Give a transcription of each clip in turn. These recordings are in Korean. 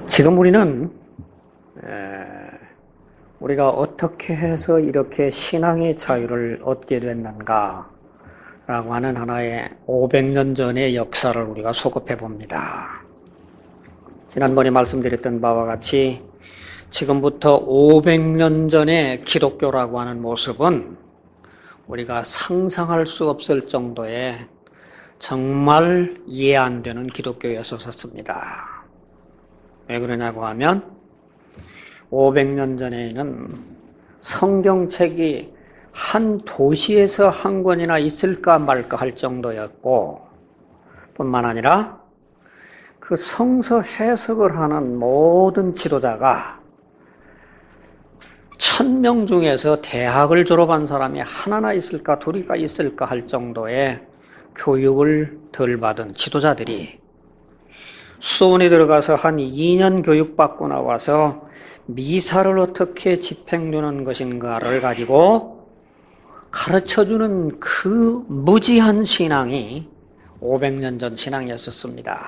지금 우리는 우리가 어떻게 해서 이렇게 신앙의 자유를 얻게 됐는가 라고 하는 하나의 500년 전의 역사를 우리가 소급해 봅니다. 지난번에 말씀드렸던 바와 같이 지금부터 500년 전의 기독교라고 하는 모습은 우리가 상상할 수 없을 정도의 정말 이해 안 되는 기독교였었습니다. 왜 그러냐고 하면 500년 전에는 성경책이 한 도시에서 한 권이나 있을까 말까 할 정도였고, 뿐만 아니라 그 성서 해석을 하는 모든 지도자가 1000명 중에서 대학을 졸업한 사람이 하나나 있을까 둘이가 있을까 할 정도의 교육을 덜 받은 지도자들이 수원에 들어가서 한 2년 교육받고 나와서 미사를 어떻게 집행하는 것인가를 가지고 가르쳐주는 그 무지한 신앙이 500년 전 신앙이었었습니다.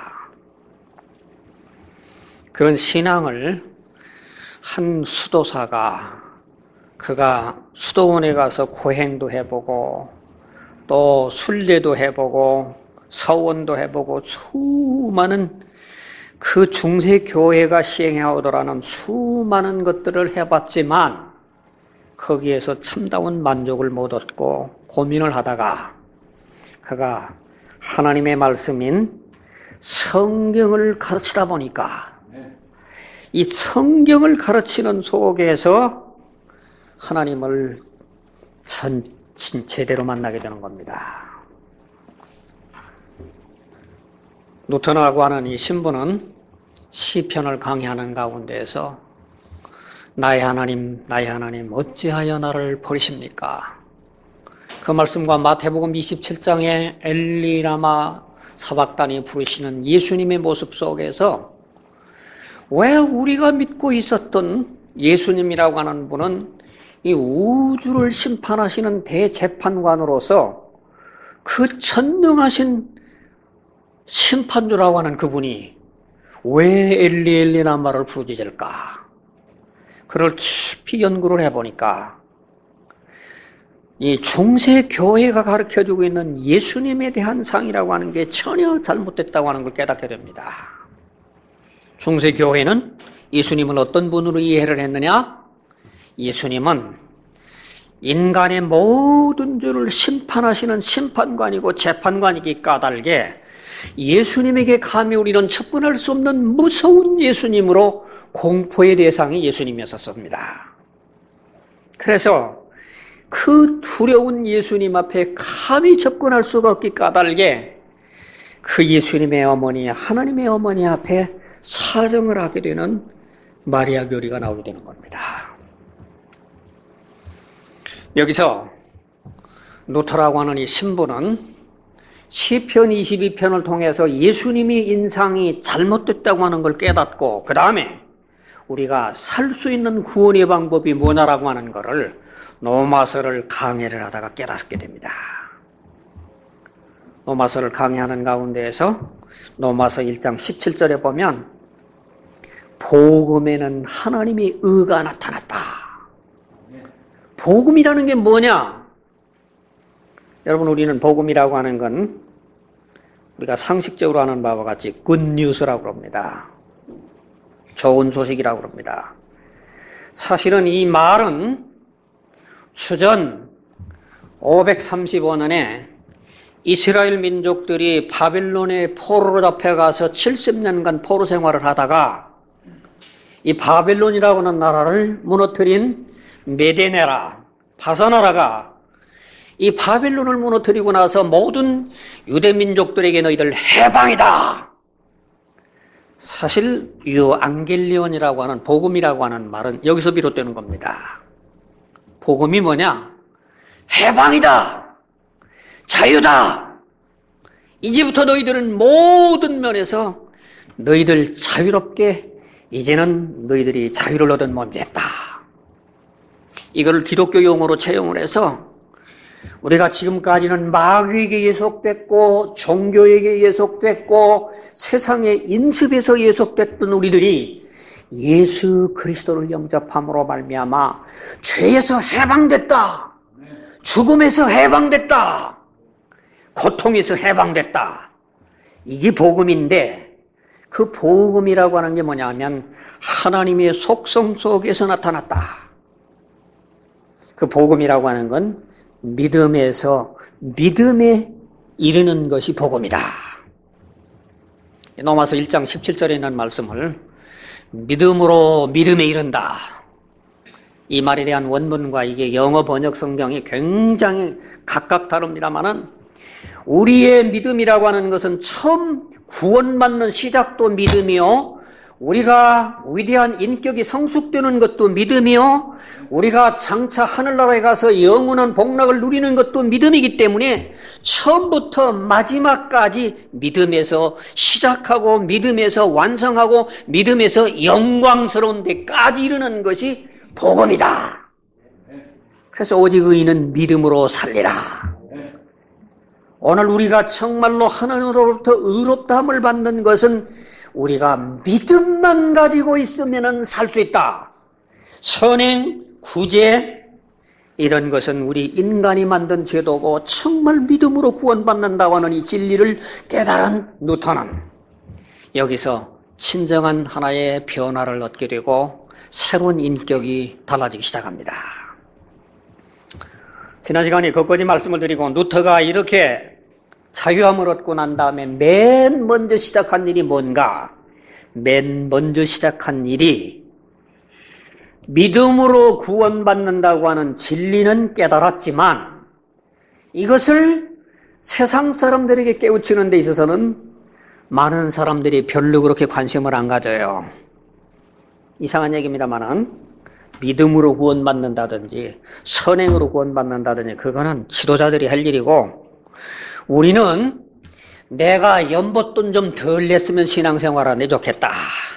그런 신앙을 한 수도사가 그가 수도원에 가서 고행도 해보고 또 순례도 해보고 서원도 해보고 수많은 그 중세 교회가 시행해오더라는 수많은 것들을 해봤지만 거기에서 참다운 만족을 못 얻고 고민을 하다가 그가 하나님의 말씀인 성경을 가르치다 보니까 이 성경을 가르치는 속에서 하나님을 제대로 만나게 되는 겁니다. 루터라고 하는 이 신부는 시편을 강의하는 가운데에서 나의 하나님 어찌하여 나를 버리십니까? 그 말씀과 마태복음 27장에 엘리라마 사박단이 부르시는 예수님의 모습 속에서 왜 우리가 믿고 있었던 예수님이라고 하는 분은 이 우주를 심판하시는 대재판관으로서 그 전능하신 심판주라고 하는 그분이 왜 엘리라마를 부르짖을까? 그걸 깊이 연구를 해보니까 이 중세 교회가 가르쳐주고 있는 예수님에 대한 상이라고 하는 게 전혀 잘못됐다고 하는 걸 깨닫게 됩니다. 중세 교회는 예수님을 어떤 분으로 이해를 했느냐? 예수님은 인간의 모든 죄를 심판하시는 심판관이고 재판관이기 까닭에 예수님에게 감히 우리는 접근할 수 없는 무서운 예수님으로 공포의 대상이 예수님이었습니다. 그래서 그 두려운 예수님 앞에 감히 접근할 수가 없기 까닭에 그 예수님의 어머니, 하나님의 어머니 앞에 사정을 하게 되는 마리아 교리가 나오게 되는 겁니다. 여기서 루터라고 하는 이 신부는 시편 22편을 통해서 예수님의 인상이 잘못됐다고 하는 걸 깨닫고 그 다음에 우리가 살 수 있는 구원의 방법이 뭐냐라고 하는 것을 로마서를 강해를 하다가 깨닫게 됩니다. 로마서를 강해하는 가운데에서 로마서 1장 17절에 보면 복음에는 하나님의 의가 나타났다. 복음이라는 게 뭐냐? 여러분, 우리는 복음이라고 하는 건 우리가 상식적으로 하는 바와 같이 굿뉴스라고 합니다. 좋은 소식이라고 합니다. 사실은 이 말은 주전 535년에 이스라엘 민족들이 바빌론의 포로로 잡혀가서 70년간 포로 생활을 하다가 이 바빌론이라고 하는 나라를 무너뜨린 메데네라, 바사나라가 이 바빌론을 무너뜨리고 나서 모든 유대 민족들에게 너희들 해방이다. 사실 유앙겔리온이라고 하는 복음이라고 하는 말은 여기서 비롯되는 겁니다. 복음이 뭐냐? 해방이다. 자유다. 이제부터 너희들은 모든 면에서 너희들 자유롭게 이제는 너희들이 자유를 얻은 몸이 됐다. 이걸 기독교 용어로 채용을 해서 우리가 지금까지는 마귀에게 예속됐고 종교에게 예속됐고 세상의 인습에서 예속됐던 우리들이 예수 그리스도를 영접함으로 말미암아 죄에서 해방됐다. 죽음에서 해방됐다. 고통에서 해방됐다. 이게 복음인데, 그 복음이라고 하는 게 뭐냐면 하나님의 속성 속에서 나타났다. 그 복음이라고 하는 건 믿음에서 믿음에 이르는 것이 복음이다. 로마서 1장 17절에 있는 말씀을 믿음으로 믿음에 이른다. 이 말에 대한 원문과 이게 영어 번역 성경이 굉장히 각각 다릅니다만은, 우리의 믿음이라고 하는 것은 처음 구원받는 시작도 믿음이요, 우리가 위대한 인격이 성숙되는 것도 믿음이요, 우리가 장차 하늘나라에 가서 영원한 복락을 누리는 것도 믿음이기 때문에 처음부터 마지막까지 믿음에서 시작하고 믿음에서 완성하고 믿음에서 영광스러운 데까지 이르는 것이 복음이다. 그래서 오직 의인은 믿음으로 살리라. 오늘 우리가 정말로 하나님으로부터 의롭다함을 받는 것은 우리가 믿음만 가지고 있으면 살 수 있다. 선행, 구제 이런 것은 우리 인간이 만든 제도고, 정말 믿음으로 구원받는다고 하는 이 진리를 깨달은 누턴은 여기서 진정한 하나의 변화를 얻게 되고 새로운 인격이 달라지기 시작합니다. 지난 시간에 끝까지 말씀을 드리고, 누터가 이렇게 자유함을 얻고 난 다음에 맨 먼저 시작한 일이 뭔가? 맨 먼저 시작한 일이 믿음으로 구원받는다고 하는 진리는 깨달았지만, 이것을 세상 사람들에게 깨우치는 데 있어서는 많은 사람들이 별로 그렇게 관심을 안 가져요. 이상한 얘기입니다만은, 믿음으로 구원받는다든지 선행으로 구원받는다든지 그거는 지도자들이 할 일이고, 우리는 내가 연봇돈 좀 덜 냈으면 신앙생활하는데 좋겠다.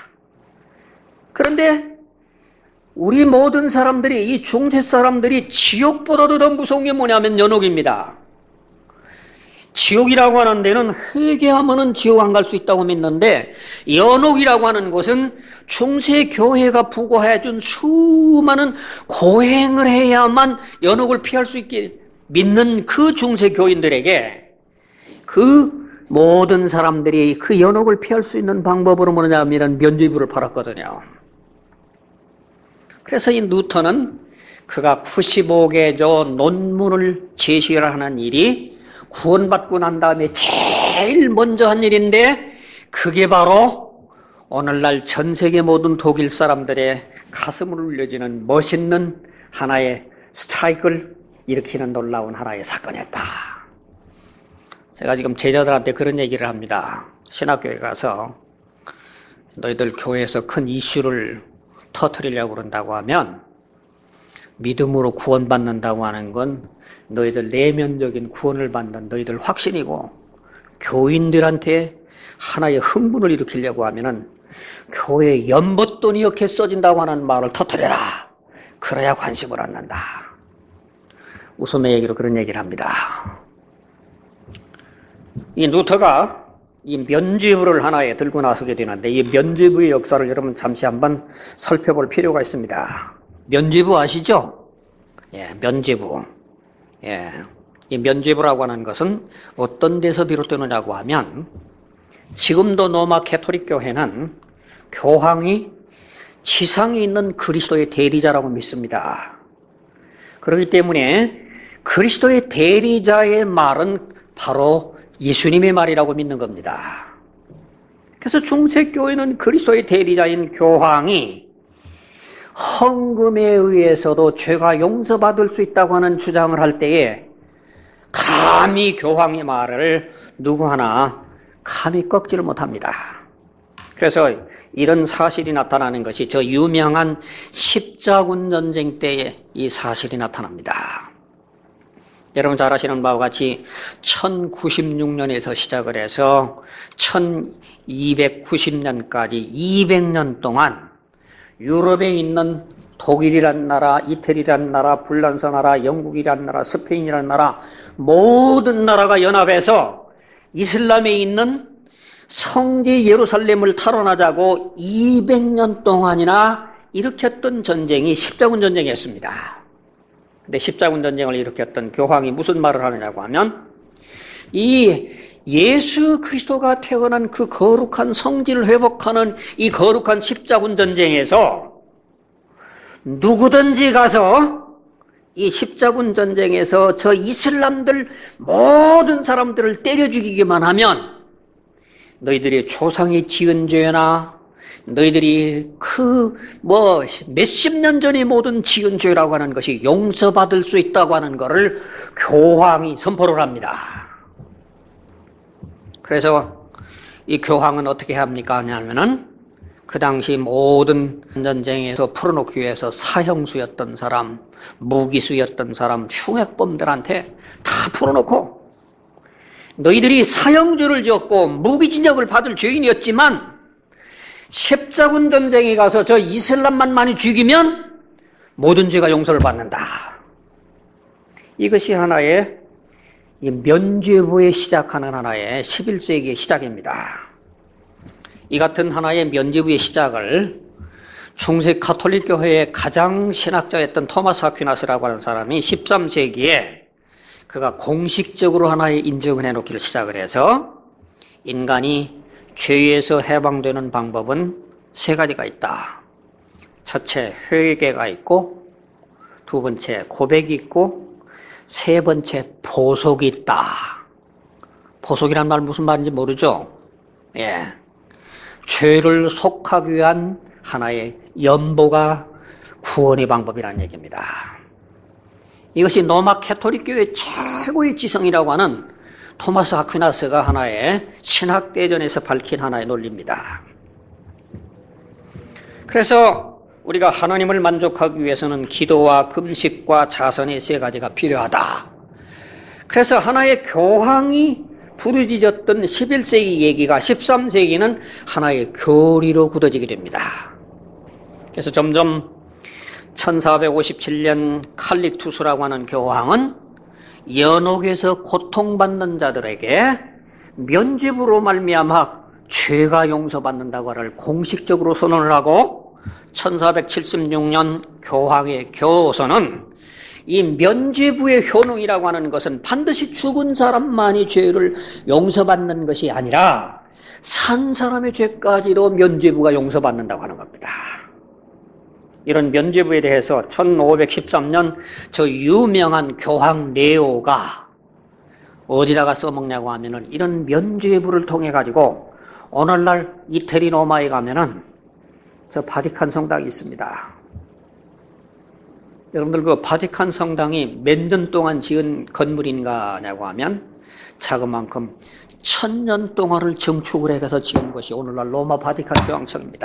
그런데 우리 모든 사람들이, 이 중세 사람들이 지옥보다도 더 무서운 게 뭐냐면 연옥입니다. 지옥이라고 하는 데는 회개하면은 지옥 안 갈 수 있다고 믿는데, 연옥이라고 하는 곳은 중세 교회가 부과해준 수많은 고행을 해야만 연옥을 피할 수 있게 믿는 그 중세 교인들에게 그 모든 사람들이 그 연옥을 피할 수 있는 방법으로 뭐냐면 면죄부를 팔았거든요. 그래서 이 누턴은 그가 95개조 논문을 제시를 하는 일이 구원받고 난 다음에 제일 먼저 한 일인데, 그게 바로 오늘날 전 세계 모든 독일 사람들의 가슴을 울려주는 멋있는 하나의 스트라이크를 일으키는 놀라운 하나의 사건이었다. 제가 지금 제자들한테 그런 얘기를 합니다. 신학교에 가서 너희들 교회에서 큰 이슈를 터뜨리려고 그런다고 하면, 믿음으로 구원받는다고 하는 건 너희들 내면적인 구원을 받는 너희들 확신이고, 교인들한테 하나의 흥분을 일으키려고 하면은 교회 연못돈이 이렇게 써진다고 하는 말을 터뜨려라. 그래야 관심을 갖는다. 웃음의 얘기로 그런 얘기를 합니다. 이 누터가 이 면죄부를 하나에 들고 나서게 되는데, 이 면죄부의 역사를 여러분 잠시 한번 살펴볼 필요가 있습니다. 면죄부 아시죠? 예, 면죄부. 예, 이 면죄부라고 하는 것은 어떤 데서 비롯되느냐고 하면, 지금도 로마 캐토릭 교회는 교황이 지상에 있는 그리스도의 대리자라고 믿습니다. 그렇기 때문에 그리스도의 대리자의 말은 바로 예수님의 말이라고 믿는 겁니다. 그래서 중세교회는 그리스도의 대리자인 교황이 헌금에 의해서도 죄가 용서받을 수 있다고 하는 주장을 할 때에 감히 교황의 말을 누구 하나 감히 꺾지를 못합니다. 그래서 이런 사실이 나타나는 것이 저 유명한 십자군 전쟁 때에 이 사실이 나타납니다. 여러분 잘 아시는 바와 같이 1096년에서 시작을 해서 1290년까지 200년 동안 유럽에 있는 독일이란 나라, 이태리란 나라, 불란서 나라, 영국이란 나라, 스페인이란 나라, 모든 나라가 연합해서 이슬람에 있는 성지 예루살렘을 탈환하자고 200년 동안이나 일으켰던 전쟁이 십자군 전쟁이었습니다. 근데 십자군 전쟁을 일으켰던 교황이 무슨 말을 하느냐고 하면, 이 예수 그리스도가 태어난 그 거룩한 성지를 회복하는 이 거룩한 십자군 전쟁에서 누구든지 가서 이 십자군 전쟁에서 저 이슬람들 모든 사람들을 때려 죽이기만 하면 너희들이 조상이 지은 죄나 너희들이 몇십 년 전에 모든 지은 죄라고 하는 것이 용서받을 수 있다고 하는 것을 교황이 선포를 합니다. 그래서 이 교황은 어떻게 합니까? 하냐면은 그 당시 모든 전쟁에서 풀어놓기 위해서 사형수였던 사람, 무기수였던 사람, 흉악범들한테 다 풀어놓고 너희들이 사형죄를 지었고 무기징역을 받을 죄인이었지만 십자군 전쟁에 가서 저 이슬람만 많이 죽이면 모든 죄가 용서를 받는다. 이것이 하나의 면죄부에 시작하는 하나의 11세기의 시작입니다. 이 같은 하나의 면죄부의 시작을 중세 가톨릭 교회의 가장 신학자였던 토마스 아퀴나스라고 하는 사람이 13세기에 그가 공식적으로 하나의 인정을 해놓기를 시작을 해서 인간이 죄에서 해방되는 방법은 세 가지가 있다. 첫째, 회개가 있고, 두 번째, 고백이 있고, 세 번째, 보속이 있다. 보속이란 말 무슨 말인지 모르죠? 예. 죄를 속하기 위한 하나의 연보가 구원의 방법이라는 얘기입니다. 이것이 로마 캐톨릭 교회의 최고의 지성이라고 하는 토마스 아퀴나스가 하나의 신학대전에서 밝힌 하나의 논리입니다. 그래서 우리가 하나님을 만족하기 위해서는 기도와 금식과 자선의 세 가지가 필요하다. 그래서 하나의 교황이 부르짖었던 11세기 얘기가 13세기는 하나의 교리로 굳어지게 됩니다. 그래서 점점 1457년 칼릭투스라고 하는 교황은 연옥에서 고통받는 자들에게 면죄부로 말미암아 죄가 용서받는다고 하를 공식적으로 선언을 하고 1476년 교황의 교서는 이 면죄부의 효능이라고 하는 것은 반드시 죽은 사람만이 죄를 용서받는 것이 아니라 산 사람의 죄까지도 면죄부가 용서받는다고 하는 겁니다. 이런 면죄부에 대해서 1513년 저 유명한 교황 네오가 어디다가 써먹냐고 하면은 이런 면죄부를 통해 가지고 오늘날 이태리 로마에 가면은 저 바티칸 성당이 있습니다. 여러분들 그 바티칸 성당이 몇 년 동안 지은 건물인가냐고 하면 자그만큼 1000년 동안을 증축을 해서 지은 것이 오늘날 로마 바티칸 교황청입니다.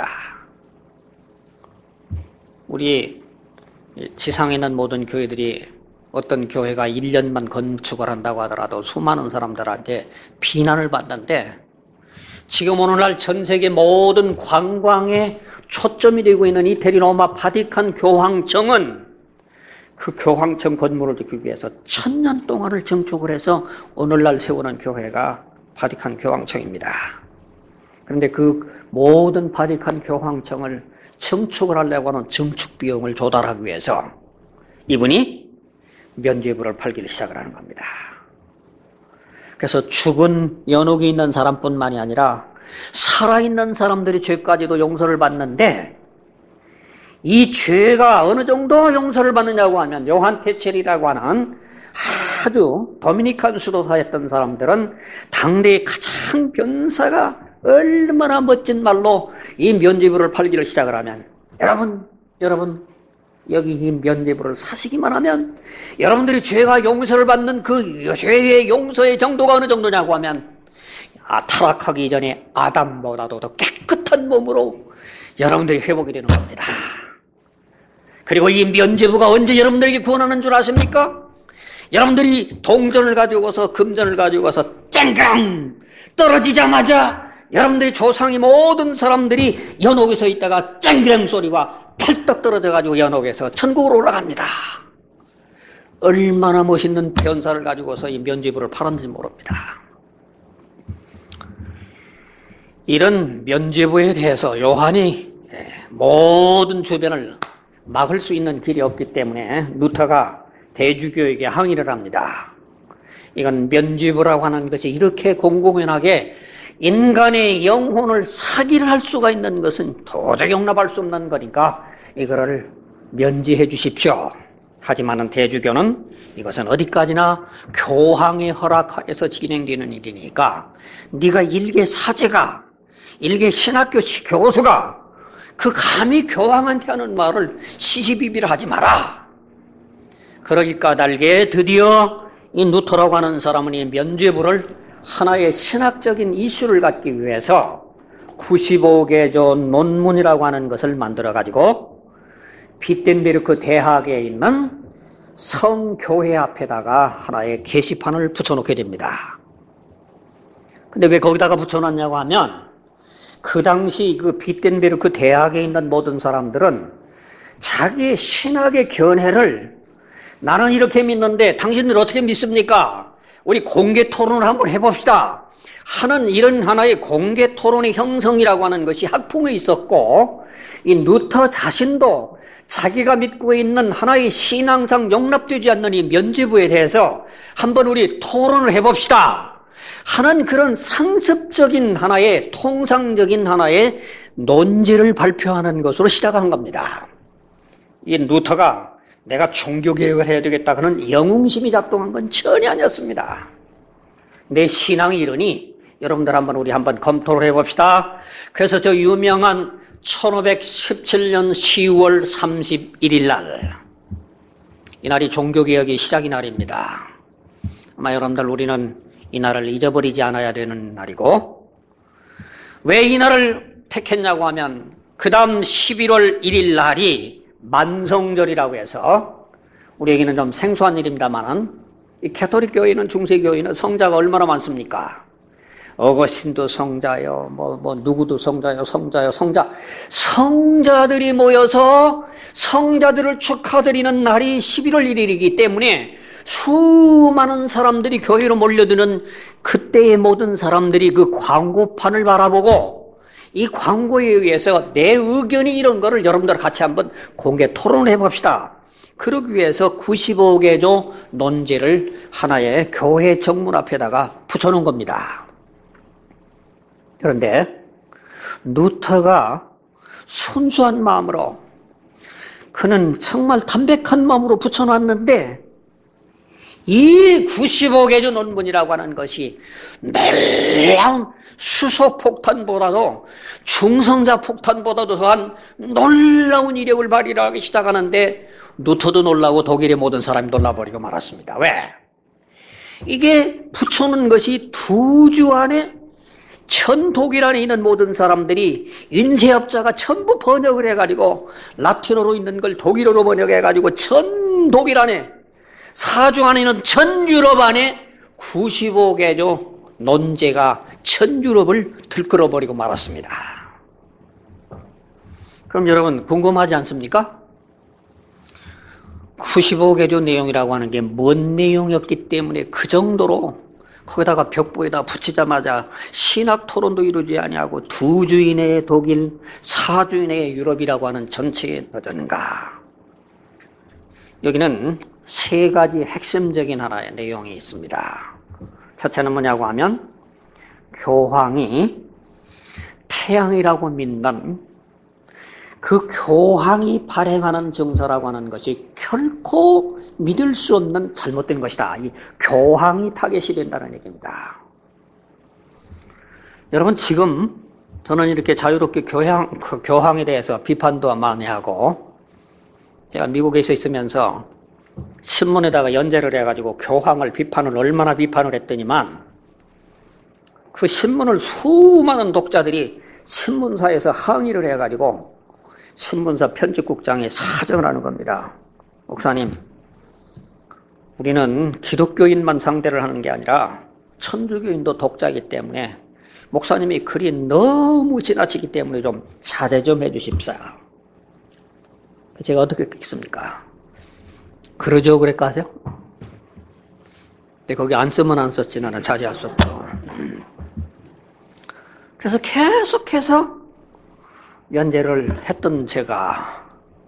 우리 지상에 있는 모든 교회들이 어떤 교회가 1년만 건축을 한다고 하더라도 수많은 사람들한테 비난을 받는데 지금 오늘날 전 세계 모든 관광에 초점이 되고 있는 이태리 로마 바티칸 교황청은 그 교황청 건물을 짓기 위해서 1000년 동안을 증축을 해서 오늘날 세우는 교회가 바티칸 교황청입니다. 그런데 그 모든 바티칸 교황청을 증축을 하려고 하는 증축 비용을 조달하기 위해서 이분이 면죄부를 팔기를 시작을 하는 겁니다. 그래서 죽은 연옥에 있는 사람뿐만이 아니라 살아있는 사람들이 죄까지도 용서를 받는데 이 죄가 어느 정도 용서를 받느냐고 하면 요한 테첼이라고 하는 아주 도미니칸 수도사였던 사람들은 당대의 가장 변사가 얼마나 멋진 말로 이 면죄부를 팔기를 시작을 하면 여러분 여기 이 면죄부를 사시기만 하면 여러분들이 죄가 용서를 받는 그 죄의 용서의 정도가 어느 정도냐고 하면 타락하기 이전에 아담보다도 더 깨끗한 몸으로 여러분들이 회복이 되는 겁니다. 그리고 이 면죄부가 언제 여러분들에게 구원하는 줄 아십니까? 여러분들이 동전을 가지고 와서 금전을 가지고 와서 쨍강 떨어지자마자 여러분들이 조상이 모든 사람들이 연옥에서 있다가 쨍그랑 소리와 펄떡 떨어져가지고 연옥에서 천국으로 올라갑니다. 얼마나 멋있는 변사를 가지고서 이 면죄부를 팔았는지 모릅니다. 이런 면죄부에 대해서 요한이 모든 주변을 막을 수 있는 길이 없기 때문에 루터가 대주교에게 항의를 합니다. 이건 면죄부라고 하는 것이 이렇게 공공연하게 인간의 영혼을 사기를 할 수가 있는 것은 도저히 용납할 수 없는 거니까 이거를 면제해 주십시오. 하지만은 대주교는 이것은 어디까지나 교황의 허락하에서 진행되는 일이니까 네가 일개 사제가, 일개 신학교 교수가 그 감히 교황한테 하는 말을 시시비비를 하지 마라. 그러기 까닭에 드디어 이 루터라고 하는 사람은 이 면죄부를 하나의 신학적인 이슈를 갖기 위해서 95개조 논문이라고 하는 것을 만들어가지고 비텐베르크 대학에 있는 성교회 앞에다가 하나의 게시판을 붙여놓게 됩니다. 근데 왜 거기다가 붙여놨냐고 하면 그 당시 그 비텐베르크 대학에 있는 모든 사람들은 자기의 신학의 견해를 나는 이렇게 믿는데 당신들 어떻게 믿습니까? 우리 공개 토론을 한번 해봅시다 하는 이런 하나의 공개 토론의 형성이라고 하는 것이 학풍에 있었고 이 루터 자신도 자기가 믿고 있는 하나의 신앙상 용납되지 않는 이 면죄부에 대해서 한번 우리 토론을 해봅시다 하는 그런 상습적인 하나의 통상적인 하나의 논지를 발표하는 것으로 시작한 겁니다. 이 루터가 내가 종교개혁을 해야 되겠다 그런 영웅심이 작동한 건 전혀 아니었습니다. 내 신앙이 이러니 여러분들 우리 한번 검토를 해봅시다. 그래서 저 유명한 1517년 10월 31일 날 이날이 종교개혁의 시작의 날입니다. 아마 여러분들 우리는 이 날을 잊어버리지 않아야 되는 날이고 왜 이 날을 택했냐고 하면 그 다음 11월 1일 날이 만성절이라고 해서 우리에게는 좀 생소한 일입니다만은 이 가톨릭 교회는 중세교회는 성자가 얼마나 많습니까? 어거스틴도 성자요, 누구도 성자요, 성자들이 모여서 성자들을 축하드리는 날이 11월 1일이기 때문에 수많은 사람들이 교회로 몰려드는 그때의 모든 사람들이 그 광고판을 바라보고 이 광고에 의해서 내 의견이 이런 거를 여러분들 같이 한번 공개 토론을 해봅시다. 그러기 위해서 95개조 논제를 하나의 교회 정문 앞에다가 붙여놓은 겁니다. 그런데 루터가 순수한 마음으로 그는 정말 담백한 마음으로 붙여놨는데 이 95개조 논문이라고 하는 것이 놀라운 수소폭탄보다도 중성자 폭탄보다도 더한 놀라운 이력을 발휘하기 시작하는데 루터도 놀라고 독일의 모든 사람이 놀라버리고 말았습니다. 왜? 이게 붙여놓은 것이 2주 안에 전 독일 안에 있는 모든 사람들이 인쇄업자가 전부 번역을 해가지고 라틴어로 있는 걸 독일어로 번역해가지고 전 독일 안에 4주 안에 있는 전 유럽 안에 95개조 논제가 전 유럽을 들끓어버리고 말았습니다. 그럼 여러분 궁금하지 않습니까? 95개조 내용이라고 하는 게 뭔 내용이었기 때문에 그 정도로 거기다가 벽보에다 붙이자마자 신학 토론도 이루지 아니하고 2주 이내의 독일, 4주 이내의 유럽이라고 하는 전체에 넣어졌는가? 여기는 3가지 핵심적인 하나의 내용이 있습니다. 첫째는 뭐냐고 하면 교황이 태양이라고 믿는 그 교황이 발행하는 정서라고 하는 것이 결코 믿을 수 없는 잘못된 것이다. 이 교황이 타겟이 된다는 얘기입니다. 여러분 지금 저는 이렇게 자유롭게 교황에 대해서 비판도 많이 하고 제가 미국에 있으면서 신문에다가 연재를 해가지고 교황을 얼마나 비판을 했더니만 그 신문을 수많은 독자들이 신문사에서 항의를 해가지고 신문사 편집국장에 사정을 하는 겁니다. 목사님, 우리는 기독교인만 상대를 하는 게 아니라 천주교인도 독자이기 때문에 목사님이 글이 너무 지나치기 때문에 좀 자제 좀 해주십사. 제가 어떻게 했겠습니까? 그러죠 그랬까죠? 근데 거기 안 쓰면 안 썼지 나는 자제할 수 없죠. 그래서 계속해서 연재를 했던 제가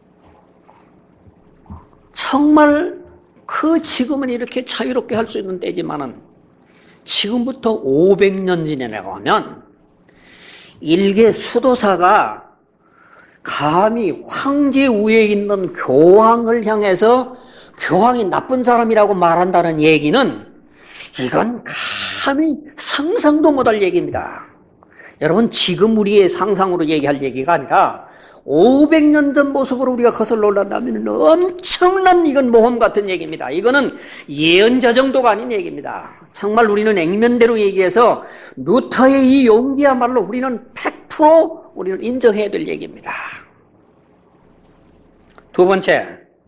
정말 지금은 이렇게 자유롭게 할 수 있는 때지만은 지금부터 500년 지나가면 일개 수도사가 감히 황제 위에 있는 교황을 향해서 교황이 나쁜 사람이라고 말한다는 얘기는 이건 감히 상상도 못할 얘기입니다. 여러분, 지금 우리의 상상으로 얘기할 얘기가 아니라 500년 전 모습으로 우리가 거슬러 올라간다면 엄청난 이건 모험 같은 얘기입니다. 이거는 예언자 정도가 아닌 얘기입니다. 정말 우리는 액면대로 얘기해서 루터의 이 용기야말로 우리는 100% 우리는 인정해야 될 얘기입니다. 두 번째,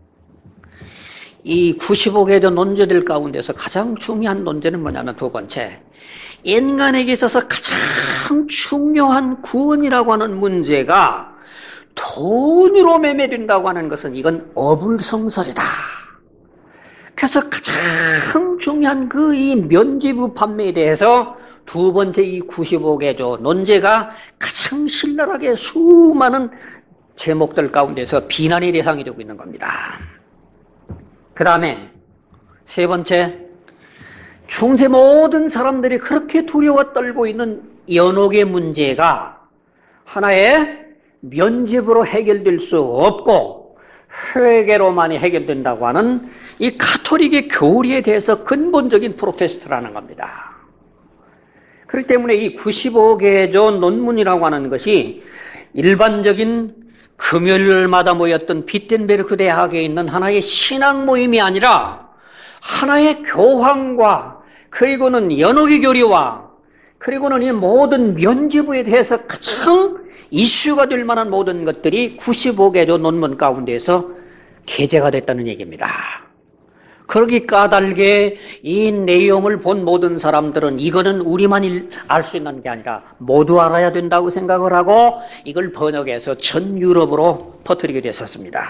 이 95개의 논제들 가운데서 가장 중요한 논제는 뭐냐면 두 번째, 인간에게 있어서 가장 중요한 구원이라고 하는 문제가 돈으로 매매된다고 하는 것은 이건 어불성설이다. 그래서 가장 중요한 이 면죄부 판매에 대해서 두 번째 이 95개조 논제가 가장 신랄하게 수많은 제목들 가운데서 비난의 대상이 되고 있는 겁니다. 그 다음에 세 번째, 중세 모든 사람들이 그렇게 두려워 떨고 있는 연옥의 문제가 하나의 면죄부로 해결될 수 없고 회개로만이 해결된다고 하는 이 가톨릭의 교리에 대해서 근본적인 프로테스트라는 겁니다. 그렇기 때문에 이 95개조 논문이라고 하는 것이 일반적인 금요일마다 모였던 비텐베르크 대학에 있는 하나의 신앙 모임이 아니라 하나의 교황과 그리고는 연옥의 교리와 그리고는 이 모든 면죄부에 대해서 가장 이슈가 될 만한 모든 것들이 95개조 논문 가운데서 게재가 됐다는 얘기입니다. 그러기 까닭에 이 내용을 본 모든 사람들은 이거는 우리만 알 수 있는 게 아니라 모두 알아야 된다고 생각을 하고 이걸 번역해서 전 유럽으로 퍼뜨리게 됐었습니다.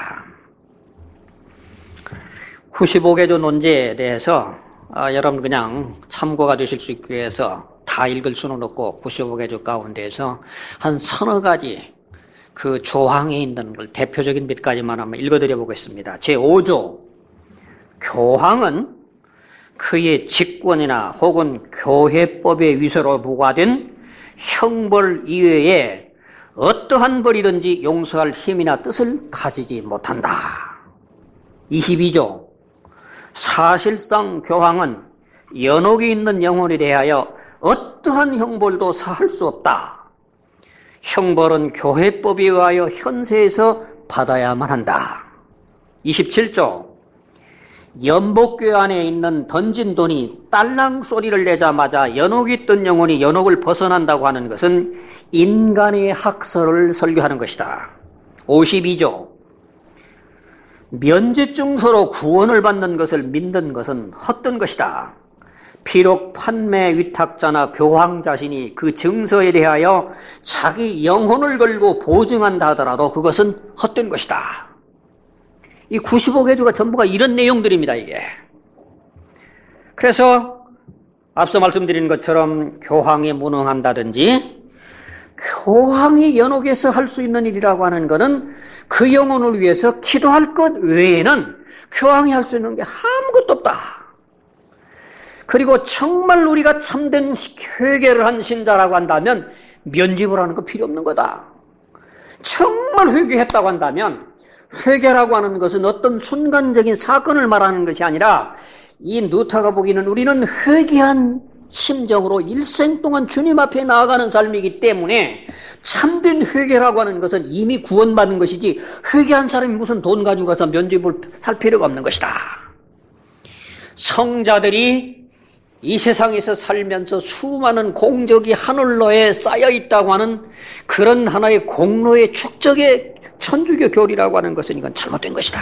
95개조 논제에 대해서 여러분 그냥 참고가 되실 수 있기 위해서 다 읽을 수는 없고 95개조 가운데에서 한 서너 가지 그 조항에 있는 걸 대표적인 몇 가지만 한번 읽어드려 보겠습니다. 제5조, 교황은 그의 직권이나 혹은 교회법의 위서로 부과된 형벌 이외에 어떠한 벌이든지 용서할 힘이나 뜻을 가지지 못한다. 22조, 사실상 교황은 연옥이 있는 영혼에 대하여 어떠한 형벌도 사할 수 없다. 형벌은 교회법에 의하여 현세에서 받아야만 한다. 27조, 연복교 안에 있는 던진 돈이 딸랑 소리를 내자마자 연옥이 있던 영혼이 연옥을 벗어난다고 하는 것은 인간의 학설을 설교하는 것이다. 52조, 면죄증서로 구원을 받는 것을 믿는 것은 헛된 것이다. 비록 판매 위탁자나 교황 자신이 그 증서에 대하여 자기 영혼을 걸고 보증한다 하더라도 그것은 헛된 것이다. 이 95개조가 전부가 이런 내용들입니다, 이게. 그래서 앞서 말씀드린 것처럼 교황이 무능한다든지 교황이 연옥에서 할 수 있는 일이라고 하는 것은 그 영혼을 위해서 기도할 것 외에는 교황이 할 수 있는 게 아무것도 없다. 그리고 정말 우리가 참된 회개를 한 신자라고 한다면 면죄부를 하는 거 필요 없는 거다. 정말 회개했다고 한다면 회개라고 하는 것은 어떤 순간적인 사건을 말하는 것이 아니라 이 루터가 보기에는 우리는 회개한 심정으로 일생 동안 주님 앞에 나아가는 삶이기 때문에 참된 회개라고 하는 것은 이미 구원받은 것이지 회개한 사람이 무슨 돈 가지고 가서 면죄부를 살 필요가 없는 것이다. 성자들이 이 세상에서 살면서 수많은 공적이 하늘로에 쌓여 있다고 하는 그런 하나의 공로의 축적의 천주교 교리라고 하는 것은 이건 잘못된 것이다.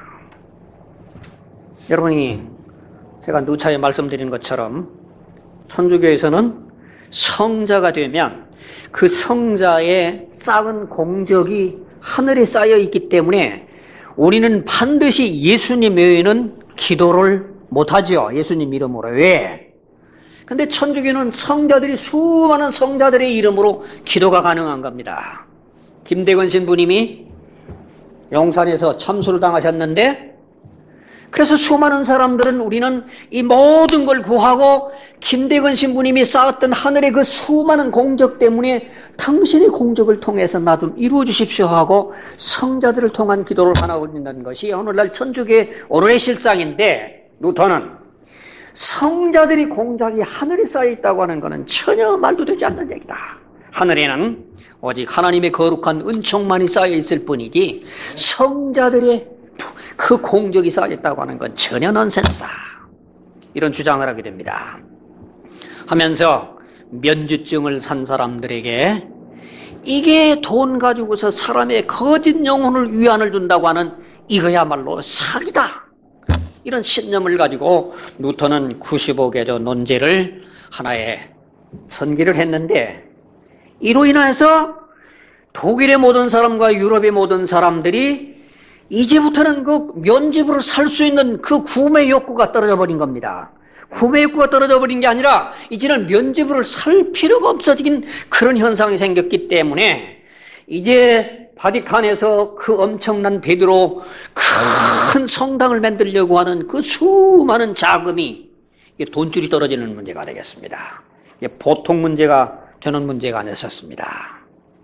여러분이 제가 누차에 말씀드린 것처럼 천주교에서는 성자가 되면 그 성자의 쌓은 공적이 하늘에 쌓여 있기 때문에 우리는 반드시 예수님 외에는 기도를 못하죠. 예수님 이름으로. 왜? 근데 천주교는 성자들이, 수많은 성자들의 이름으로 기도가 가능한 겁니다. 김대건 신부님이 용산에서 참수를 당하셨는데, 그래서 수많은 사람들은 우리는 이 모든 걸 구하고 김대건 신부님이 쌓았던 하늘의 그 수많은 공적 때문에 당신의 공적을 통해서 나 좀 이루어 주십시오 하고 성자들을 통한 기도를 하고 있는 것이 오늘날 천주교의 오늘의 실상인데, 루터는 성자들이 공작이 하늘에 쌓여 있다고 하는 것은 전혀 말도 되지 않는 얘기다. 하늘에는 오직 하나님의 거룩한 은총만이 쌓여 있을 뿐이지 성자들의 그 공적이 쌓여 있다고 하는 건 전혀 넌센스다. 이런 주장을 하게 됩니다. 하면서 면죄증을 산 사람들에게 이게 돈 가지고서 사람의 거짓 영혼을 위안을 준다고 하는 이거야말로 사기다. 이런 신념을 가지고 루터는 95개조 논제를 하나의 전기를 했는데, 이로 인해서 독일의 모든 사람과 유럽의 모든 사람들이 이제부터는 그 면죄부를 살 수 있는 그 구매 욕구가 떨어져 버린 겁니다. 구매 욕구가 떨어져 버린 게 아니라 이제는 면죄부를 살 필요가 없어진 그런 현상이 생겼기 때문에 이제 바티칸에서 그 엄청난 베드로 큰 성당을 만들려고 하는 그 수많은 자금이 돈줄이 떨어지는 문제가 되겠습니다. 보통 문제가 되는 문제가 아니었습니다.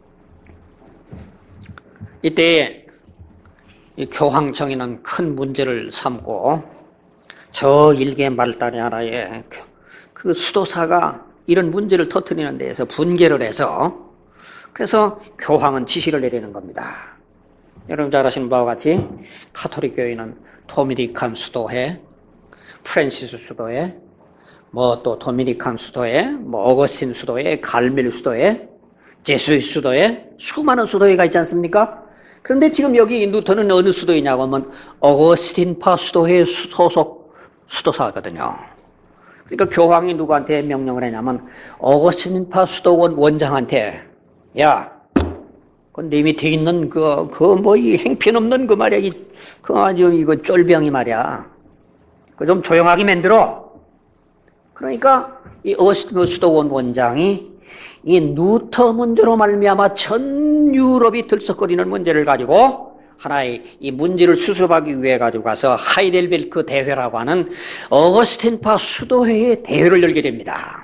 이때 이 교황청에는 큰 문제를 삼고 저 일개 말단의 하나의 그 수도사가 이런 문제를 터뜨리는 데에서 분개를 해서, 그래서 교황은 지시를 내리는 겁니다. 여러분 잘 아시는 바와 같이 가톨릭 교회는 도미니칸 수도회, 프란시스 수도회, 또 도미니칸 수도회, 어거스틴 수도회, 갈멜 수도회, 제수이 수도회, 수많은 수도회가 있지 않습니까? 그런데 지금 여기 루터는 어느 수도이냐고 하면 어거스틴파 수도회 소속 수도사거든요. 그러니까 교황이 누구한테 명령을 했냐면 어거스틴파 수도원 원장한테, 야, 네 밑에 있는 이 행편없는 그 말이야, 아주 이거 쫄병이 말이야, 좀 조용하게 만들어. 그러니까 이 어거스틴 수도원 원장이 이 루터 문제로 말미암아 전 유럽이 들썩거리는 문제를 가지고 하나의 이 문제를 수습하기 위해 가지고 가서 하이델베르크 대회라고 하는 어거스틴파 수도회의 대회를 열게 됩니다.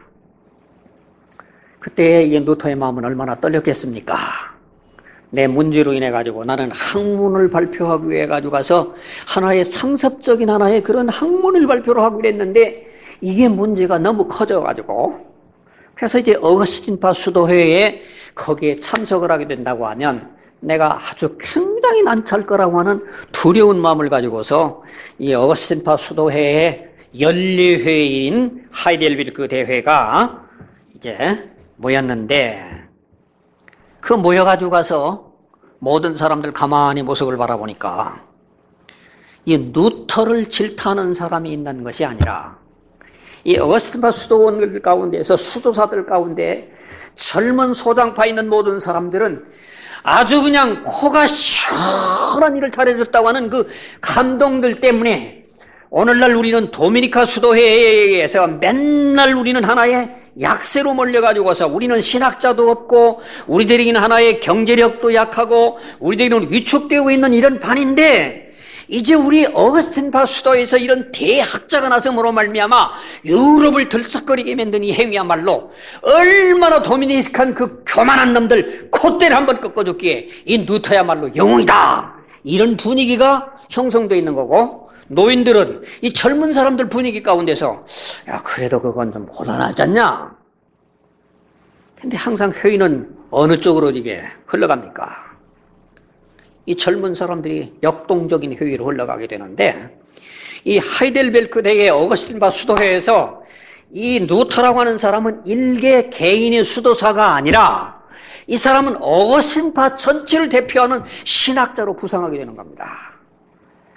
그때 이 루터의 마음은 얼마나 떨렸겠습니까? 내 문제로 인해 가지고 나는 학문을 발표하기 위해 가지고 가서 하나의 상습적인 하나의 그런 학문을 발표를 하기로 했는데 이게 문제가 너무 커져 가지고, 그래서 이제 어거스틴파 수도회에 거기에 참석을 하게 된다고 하면 내가 아주 굉장히 난처할 거라고 하는 두려운 마음을 가지고서 이 어거스틴파 수도회의 연례회인 하이델베르크 대회가 이제 모였는데, 그 모여가지고 가서 모든 사람들 가만히 모습을 바라보니까 이 루터를 질타하는 사람이 있는 것이 아니라 이 어거스틴파 수도원들 가운데에서 수도사들 가운데 젊은 소장파 있는 모든 사람들은 아주 그냥 코가 시원한 일을 잘해줬다고 하는 그 감동들 때문에 오늘날 우리는 도미니카 수도회에서 맨날 우리는 하나의 약세로 몰려가지고서 우리는 신학자도 없고 우리들에게는 하나의 경제력도 약하고 우리들에게는 위축되고 있는 이런 반인데, 이제 우리 어거스틴파 수도에서 이런 대학자가 나섬으로 말미암아 유럽을 들썩거리게 만든 이 행위야말로 얼마나 도미니칸 그 교만한 놈들 콧대를 한번 꺾어줬기에 이 루터야말로 영웅이다, 이런 분위기가 형성되어 있는 거고, 노인들은 이 젊은 사람들 분위기 가운데서 야, 그래도 그건 좀 곤란하지 않냐? 근데 항상 회의는 어느 쪽으로 이게 흘러갑니까? 이 젊은 사람들이 역동적인 회의로 흘러가게 되는데, 이 하이델베르크 대회 어거스틴파 수도회에서 이 루터라고 하는 사람은 일개 개인의 수도사가 아니라 이 사람은 어거스틴파 전체를 대표하는 신학자로 부상하게 되는 겁니다.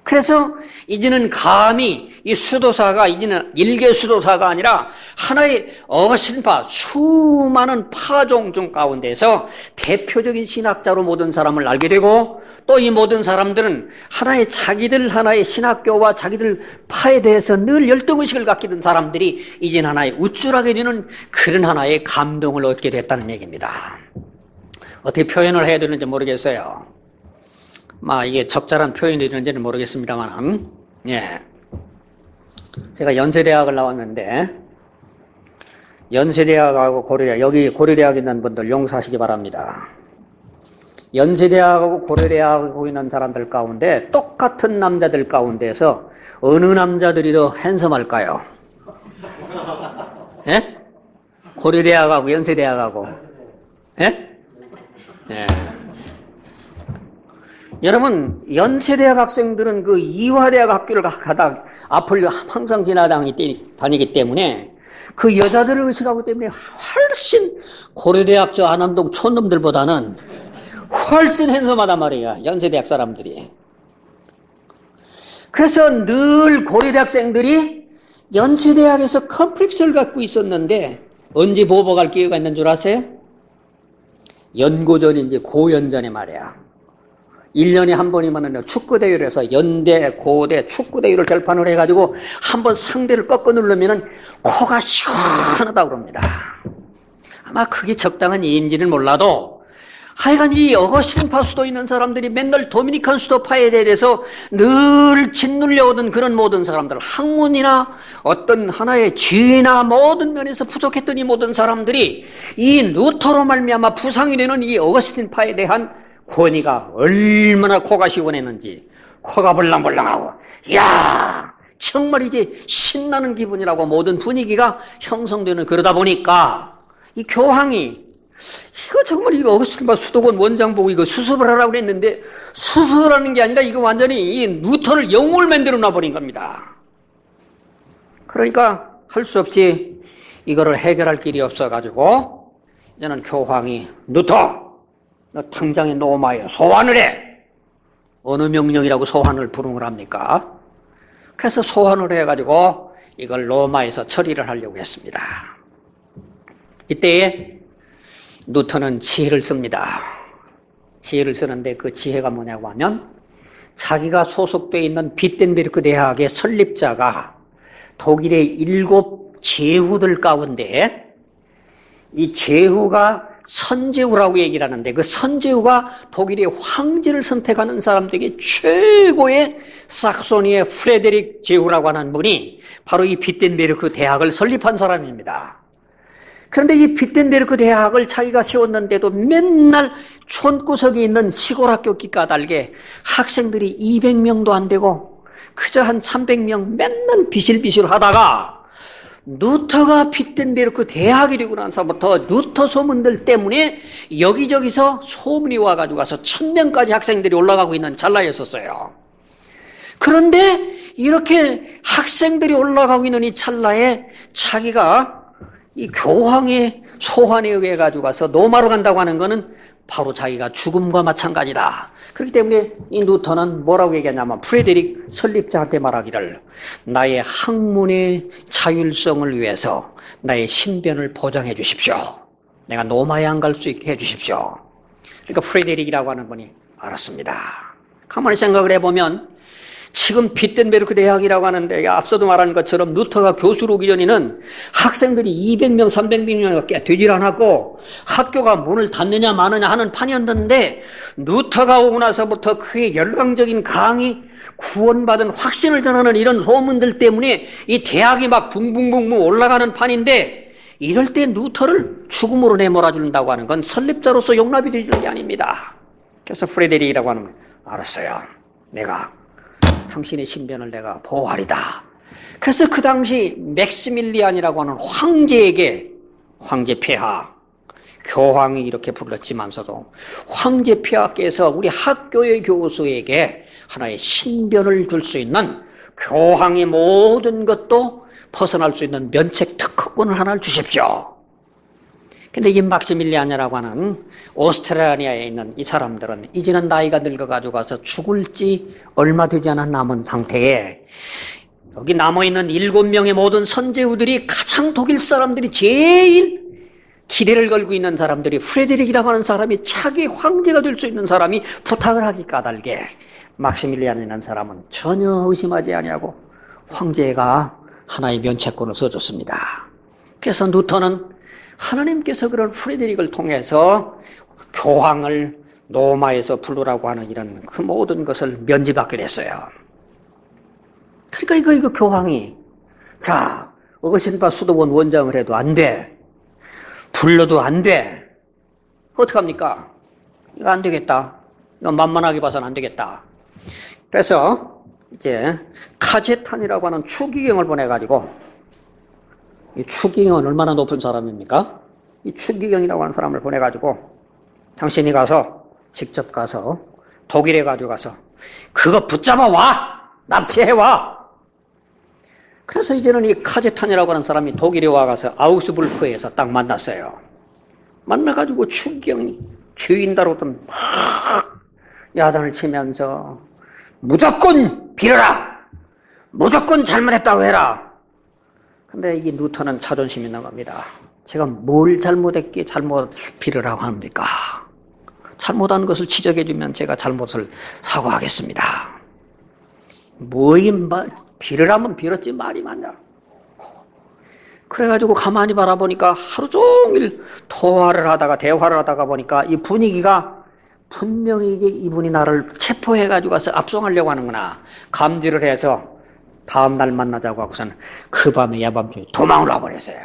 그래서 이제는 감히 이 수도사가 이제는 일개 수도사가 아니라 하나의 어거스틴파, 수많은 파종 중 가운데서 대표적인 신학자로 모든 사람을 알게 되고, 또 이 모든 사람들은 하나의 신학교와 자기들 파에 대해서 늘 열등의식을 갖게 된 사람들이 이제는 하나의 우쭐하게 되는 그런 하나의 감동을 얻게 됐다는 얘기입니다. 어떻게 표현을 해야 되는지 모르겠어요. 이게 적절한 표현이 되는지는 모르겠습니다만, 예. 제가 연세대학을 나왔는데, 연세대학하고 고려대학, 여기 고려대학 있는 분들 용서하시기 바랍니다. 연세대학하고 고려대학하고 있는 사람들 가운데 똑같은 남자들 가운데서 어느 남자들이 더 핸섬할까요? 예? 고려대학하고 연세대학하고. 예? 예. 여러분, 연세대학 학생들은 그 이화대학 학교를 가다 앞을 항상 지나다니기 때문에 그 여자들을 의식하기 때문에 훨씬 고려대학 저 안암동 촌놈들보다는 훨씬 핸섬하단 말이야, 연세대학 사람들이. 그래서 늘 고려대학생들이 연세대학에서 컴플렉스를 갖고 있었는데 언제 보복할 기회가 있는 줄 아세요? 연고전인지 고연전에 말이야. 1년에 한 번이면 축구대회에서 연대, 고대 축구대회를 결판을 해가지고 한번 상대를 꺾어 누르면 코가 시원하다고 그럽니다. 아마 그게 적당한 이인지는 몰라도 하여간 이 어거스틴파 수도 있는 사람들이 맨날 도미니칸 수도파에 대해서 늘 짓눌려오던 그런 모든 사람들, 학문이나 어떤 하나의 지혜나 모든 면에서 부족했던 이 모든 사람들이 이 루터로 말미암아 부상이 되는 이 어거스틴파에 대한 권위가 얼마나 코가 시원했는지, 코가 벌렁벌렁하고, 이야, 정말 이제 신나는 기분이라고 모든 분위기가 형성되는, 그러다 보니까 이 교황이 이거 정말 이거 어거스틴파 수도권 원장 보고 이거 수습을 하라고 그랬는데, 수습하는 게 아니라 이거 완전히 이 루터를 영웅을 만들어 놔버린 겁니다. 그러니까 할 수 없이 이거를 해결할 길이 없어가지고 이제는 교황이 루터, 너 당장에 로마에 소환을 해. 어느 명령이라고 소환을 부름을 합니까? 그래서 소환을 해가지고 이걸 로마에서 처리를 하려고 했습니다. 이때에 루터는 지혜를 씁니다. 지혜를 쓰는데 그 지혜가 뭐냐고 하면, 자기가 소속되어 있는 비텐베르크 대학의 설립자가 독일의 7 제후들 가운데 이 제후가 선제후라고 얘기를 하는데, 그 선제후가 독일의 황제를 선택하는 사람들에게 최고의 sakso니의 프레데릭 제후라고 하는 분이 바로 이 비텐베르크 대학을 설립한 사람입니다. 그런데 이 비텐베르크 대학을 자기가 세웠는데도 맨날 촌구석에 있는 시골 학교 기까닭에 학생들이 200명도 안 되고 그저 한 300명 맨날 비실비실 하다가, 루터가 비텐베르크 대학이 되고 나서부터 루터 소문들 때문에 여기저기서 소문이 와가지고 가서 1000명까지 학생들이 올라가고 있는 찰나였었어요. 그런데 이렇게 학생들이 올라가고 있는 이 찰나에 자기가 이 교황의 소환에 의해 가지고 가서 로마로 간다고 하는 것은 바로 자기가 죽음과 마찬가지다. 그렇기 때문에 이 루터는 뭐라고 얘기하냐면, 프레데릭 설립자한테 말하기를, 나의 학문의 자율성을 위해서 나의 신변을 보장해 주십시오. 내가 로마에 안 갈 수 있게 해 주십시오. 그러니까 프레데릭이라고 하는 분이 알았습니다. 가만히 생각을 해보면 지금 비텐베르크 대학이라고 하는데, 앞서도 말한 것처럼 루터가 교수로 오기 전에는 학생들이 200명, 300명밖에 되질 않았고 학교가 문을 닫느냐 마느냐 하는 판이었는데, 루터가 오고 나서부터 그의 열광적인 강의, 구원받은 확신을 전하는 이런 소문들 때문에 이 대학이 막 붕붕붕붕 올라가는 판인데, 이럴 때 루터를 죽음으로 내몰아준다고 하는 건 설립자로서 용납이 되는 게 아닙니다. 그래서 프레데릭이라고 하는 걸 알았어요. 내가 당신의 신변을 내가 보호하리다. 그래서 그 당시 맥시밀리안이라고 하는 황제에게, 황제 폐하, 교황이 이렇게 불렀지만서도 황제 폐하께서 우리 학교의 교수에게 하나의 신변을 줄 수 있는, 교황의 모든 것도 벗어날 수 있는 면책 특허권을 하나를 주십시오. 근데 이 막시밀리안이라고 하는 오스트라리아에 있는 이 사람들은 이제는 나이가 늙어가지고 가서 죽을지 얼마 되지 않아 남은 상태에 여기 남아있는 7명의 모든 선제우들이 가장 독일 사람들이 제일 기대를 걸고 있는 사람들이 프레드릭이라고 하는 사람이 차기 황제가 될 수 있는 사람이 부탁을 하기 까닭에 막시밀리안이라는 사람은 전혀 의심하지 아니하고 황제가 하나의 면책권을 써줬습니다. 그래서 루터는 하나님께서 그런 프레드릭을 통해서 교황을 로마에서 부르라고 하는 이런 그 모든 것을 면제받게 됐어요. 그러니까 이거 교황이 자 어거신파 수도원 원장을 해도 안 돼. 불러도 안 돼. 어떡합니까? 이거 안 되겠다. 이거 만만하게 봐서는 안 되겠다. 그래서 이제 카제탄이라고 하는 추기경을 보내가지고 이 추기경은 얼마나 높은 사람입니까? 이 추기경이라고 하는 사람을 보내가지고 당신이 가서 직접 가서 독일에 가지고 가서 그거 붙잡아 와! 납치해 와! 그래서 이제는 이 카제탄이라고 하는 사람이 독일에 와가서 아우스부르크에서 딱 만났어요. 만나가지고 추기경이 주인다로든 막 야단을 치면서 무조건 빌어라! 무조건 잘못했다고 해라! 근데 이게 루터는 자존심이 있는 겁니다. 제가 뭘 잘못했기에 잘못 빌으라고 합니까? 잘못한 것을 지적해주면 제가 잘못을 사과하겠습니다. 빌으라면 빌었지 말이 많냐. 그래가지고 가만히 바라보니까 하루 종일 대화를 하다가 보니까 이 분위기가 분명히 이분이 나를 체포해가지고 가서 압송하려고 하는구나. 감지를 해서 다음날 만나자고 하고서는 그 밤에 야밤중에 도망을 와버렸어요.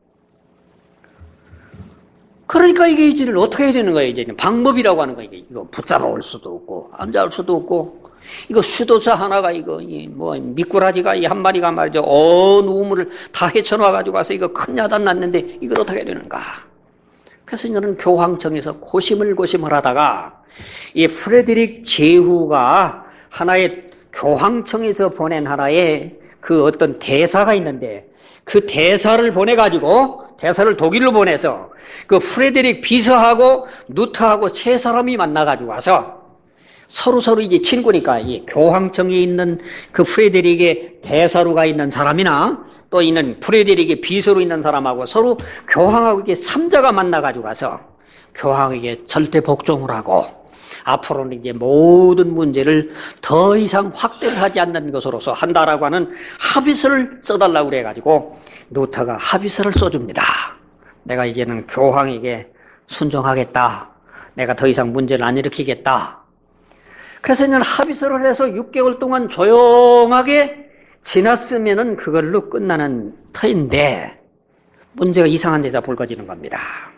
그러니까 이게 이제는 어떻게 해야 되는 거예요? 이제는 방법이라고 하는 거예요. 이거 붙잡아 올 수도 없고, 앉아올 수도 없고, 이거 수도사 하나가 미꾸라지가 이 한 마리가 말이죠. 온 우물을 다 헤쳐놔가지고 가서 이거 큰 야단 났는데 이걸 어떻게 해야 되는가? 그래서 이제는 교황청에서 고심을 하다가 이 프레드릭 제후가 하나의 교황청에서 보낸 하나의 그 어떤 대사가 있는데 그 대사를 독일로 보내서 그 프레드릭 비서하고 루터하고 세 사람이 만나가지고 와서 서로 이제 친구니까 이 교황청에 있는 그 프레드릭의 대사로가 있는 사람이나 또 있는 프레드릭의 비서로 있는 사람하고 서로 교황하고 이게 3자가 만나가지고 가서 교황에게 절대 복종을 하고 앞으로는 이제 모든 문제를 더 이상 확대를 하지 않는 것으로서 한다라고 하는 합의서를 써달라고 그래가지고 루터가 합의서를 써줍니다. 내가 이제는 교황에게 순종하겠다. 내가 더 이상 문제를 안 일으키겠다. 그래서 이제 합의서를 해서 6개월 동안 조용하게 지났으면은 그걸로 끝나는 터인데 문제가 이상한 데다 불거지는 겁니다.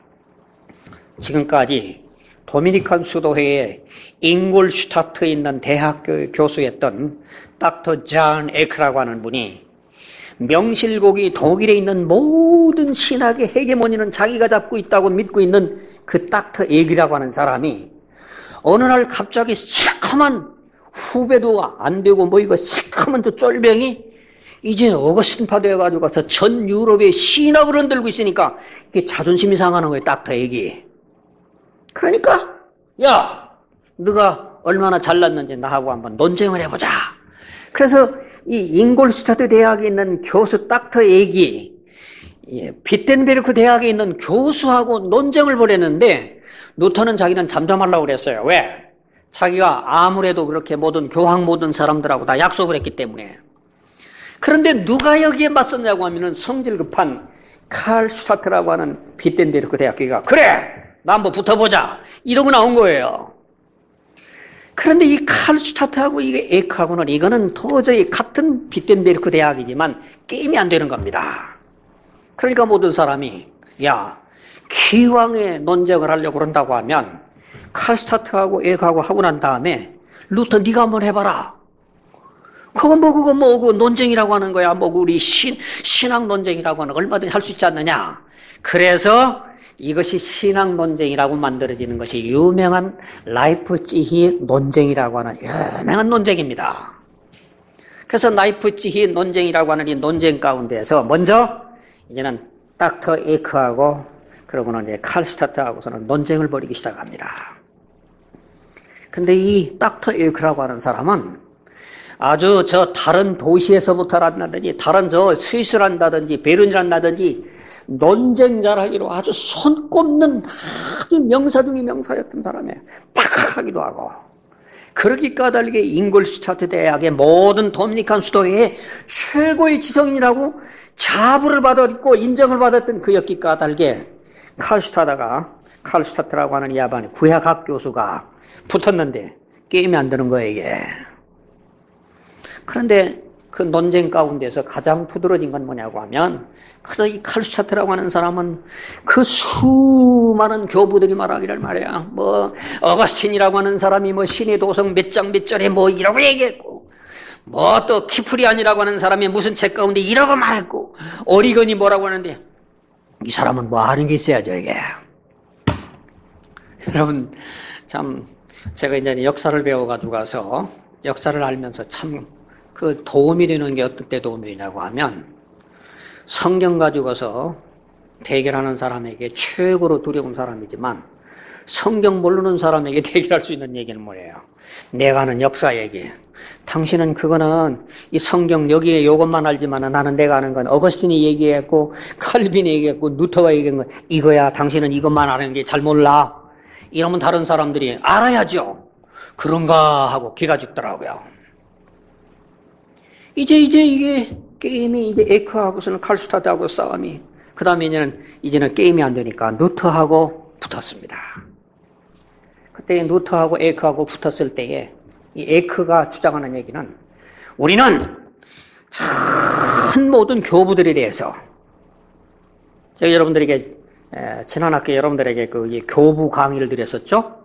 지금까지 도미니칸 수도회에 잉골슈타트에 있는 대학교 교수였던 닥터 존 에크라고 하는 분이 명실곡이 독일에 있는 모든 신학의 헤게모니는 자기가 잡고 있다고 믿고 있는 그 닥터 에크라고 하는 사람이 어느 날 갑자기 시커먼 후배도 안 되고 이거 시커먼 저 쫄병이 이제 어거스틴파 되어가지고 가서 전 유럽의 신학을 흔들고 있으니까 이게 자존심이 상하는 거예요, 닥터 에크. 그러니까 야 너가 얼마나 잘났는지 나하고 한번 논쟁을 해보자. 그래서 이 잉골슈타트 대학에 있는 교수 닥터 에크 비텐베르크 대학에 있는 교수하고 논쟁을 벌였는데 루터는 자기는 잠잠하려고 그랬어요. 왜? 자기가 아무래도 그렇게 모든 사람들하고 다 약속을 했기 때문에. 그런데 누가 여기에 맞섰냐고 하면은 성질 급한 칼 슈타트라고 하는 비텐베르크 대학교가 그래! 나 한번 붙어보자! 이러고 나온 거예요. 그런데 이 칼 슈타트하고 이게 에크하고는 이거는 도저히 같은 비텐베르크 대학이지만 게임이 안 되는 겁니다. 그러니까 모든 사람이 기왕에 논쟁을 하려고 그런다고 하면 칼스타트하고 에크하고 하고 난 다음에 루터 네가 한번 해봐라. 그거 논쟁이라고 하는 거야. 우리 신학 논쟁이라고 하는 거 얼마든지 할 수 있지 않느냐. 그래서 이것이 신학 논쟁이라고 만들어지는 것이 유명한 라이프치히 논쟁이라고 하는 유명한 논쟁입니다. 그래서 라이프치히 논쟁이라고 하는 이 논쟁 가운데에서 먼저 이제는 닥터 에크하고 그러고는 이제 칼스타트하고서는 논쟁을 벌이기 시작합니다. 근데 이 닥터 에이크라고 하는 사람은 아주 저 다른 도시에서부터 한다든지 다른 저 스위스란다든지 베른이란다든지 논쟁자라기로 아주 손꼽는 아주 명사 중의 명사였던 사람이에요. 팍하기도 하고. 그러기 까닭에 잉글슈타트 대학의 모든 도미니칸 수도의 최고의 지성인이라고 자부를 받았고 인정을 받았던 그였기 까닭에 칼슈타트라고 하는 야반의 구약학 교수가 붙었는데 게임이 안 되는 거예요, 이게. 그런데 그 논쟁 가운데서 가장 두드러진 건 뭐냐고 하면, 그래서 이 칼슈타트라고 하는 사람은 그 수많은 교부들이 말하기를 말이야. 뭐, 어거스틴이라고 하는 사람이 뭐 신의 도성 몇 장 몇 절에 뭐 이러고 얘기했고, 뭐 또 키프리안이라고 하는 사람이 무슨 책 가운데 이러고 말했고, 오리건이 뭐라고 하는데, 이 사람은 뭐 아는 게 있어야죠, 이게. 여러분, 참, 제가 이제 역사를 배워가지고 가서 역사를 알면서 참 그 도움이 되는 게 어떤 때 도움이 되냐고 하면 성경 가지고서 대결하는 사람에게 최고로 두려운 사람이지만 성경 모르는 사람에게 대결할 수 있는 얘기는 뭐예요? 내가 아는 역사 얘기. 당신은 그거는 이 성경 여기에 이것만 알지만 나는 내가 아는 건 어거스틴이 얘기했고 칼빈이 얘기했고 루터가 얘기한 건 이거야. 당신은 이것만 아는 게 잘 몰라. 이러면 다른 사람들이 알아야죠. 그런가 하고 기가 죽더라고요. 이제 이게 게임이 이제 에이크하고서는 칼슈타트하고 싸움이, 그 다음에 이제는 게임이 안 되니까 루터하고 붙었습니다. 그때 루터하고 에이크하고 붙었을 때에 이 에이크가 주장하는 얘기는 우리는 전 모든 교부들에 대해서, 제가 여러분들에게 지난 학기에 여러분들에게 그 교부 강의를 드렸었죠?